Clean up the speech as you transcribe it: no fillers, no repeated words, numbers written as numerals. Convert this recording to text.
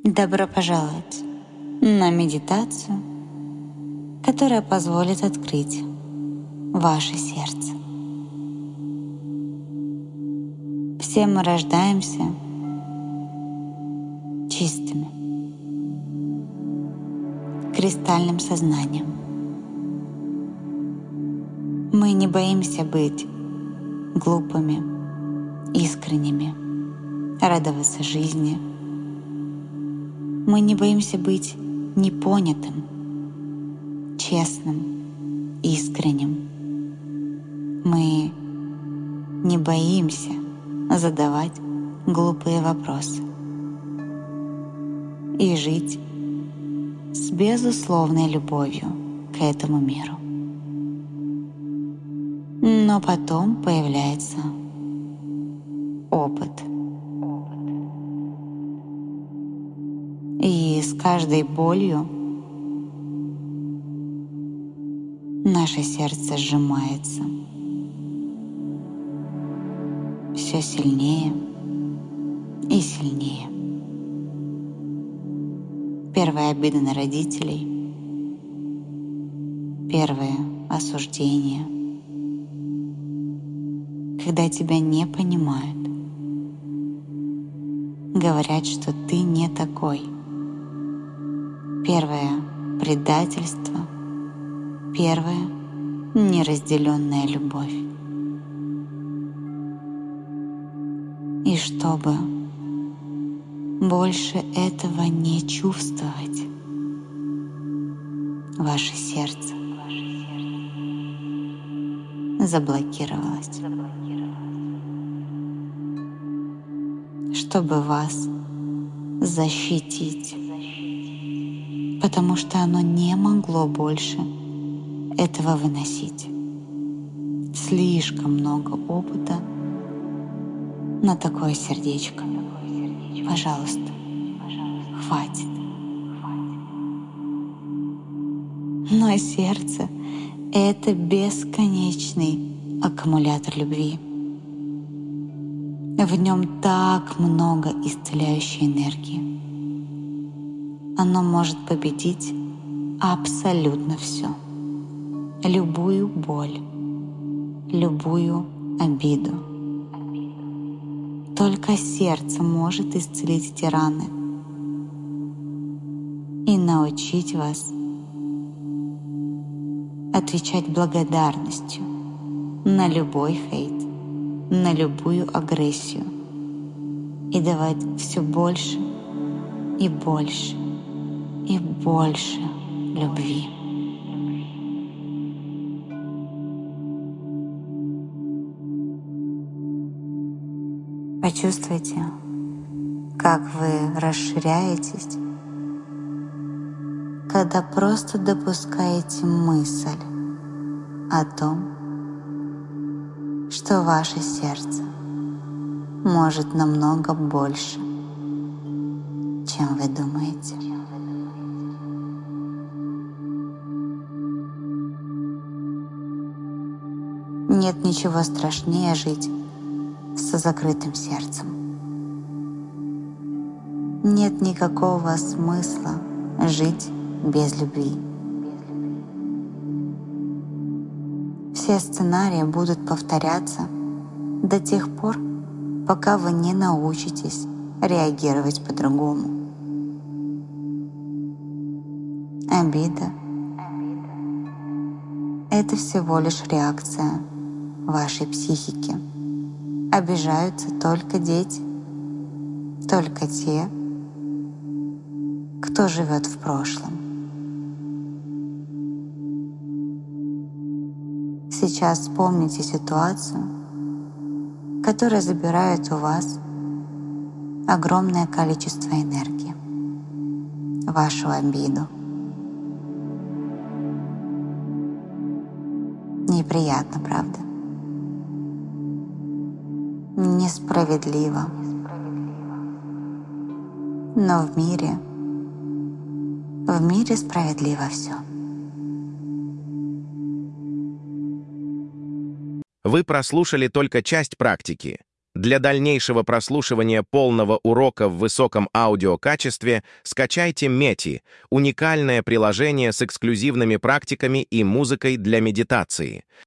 Добро пожаловать на медитацию, которая позволит открыть ваше сердце. Все мы рождаемся чистыми, кристальным сознанием. Мы не боимся быть глупыми, искренними, радоваться жизни. Мы не боимся быть непонятым, честным, искренним. Мы не боимся задавать глупые вопросы и жить с безусловной любовью к этому миру. Но потом появляется опыт. И с каждой болью наше сердце сжимается все сильнее и сильнее. Первая обида на родителей, первое осуждение, когда тебя не понимают, говорят, что ты не такой. Первое предательство, первая неразделенная любовь. И чтобы больше этого не чувствовать, ваше сердце заблокировалось, чтобы вас защитить, потому что оно не могло больше этого выносить. Слишком много опыта на такое сердечко. Пожалуйста, хватит. Но сердце — это бесконечный аккумулятор любви. В нем так много исцеляющей энергии. Оно может победить абсолютно все. Любую боль, любую обиду. Только сердце может исцелить эти раны и научить вас отвечать благодарностью на любой хейт, на любую агрессию и давать все больше и больше и больше любви. Почувствуйте, как вы расширяетесь, когда просто допускаете мысль о том, что ваше сердце может намного больше, чем вы думаете. Нет ничего страшнее жить с закрытым сердцем. Нет никакого смысла жить без любви. Все сценарии будут повторяться до тех пор, пока вы не научитесь реагировать по-другому. Обида — это всего лишь реакция вашей психики. Обижаются только дети, только те, кто живет в прошлом. Сейчас вспомните ситуацию, которая забирает у вас огромное количество энергии, вашу обиду. Неприятно, правда? Несправедливо. Но в мире справедливо все. Вы прослушали только часть практики. Для дальнейшего прослушивания полного урока в высоком аудиокачестве скачайте Meti — уникальное приложение с эксклюзивными практиками и музыкой для медитации.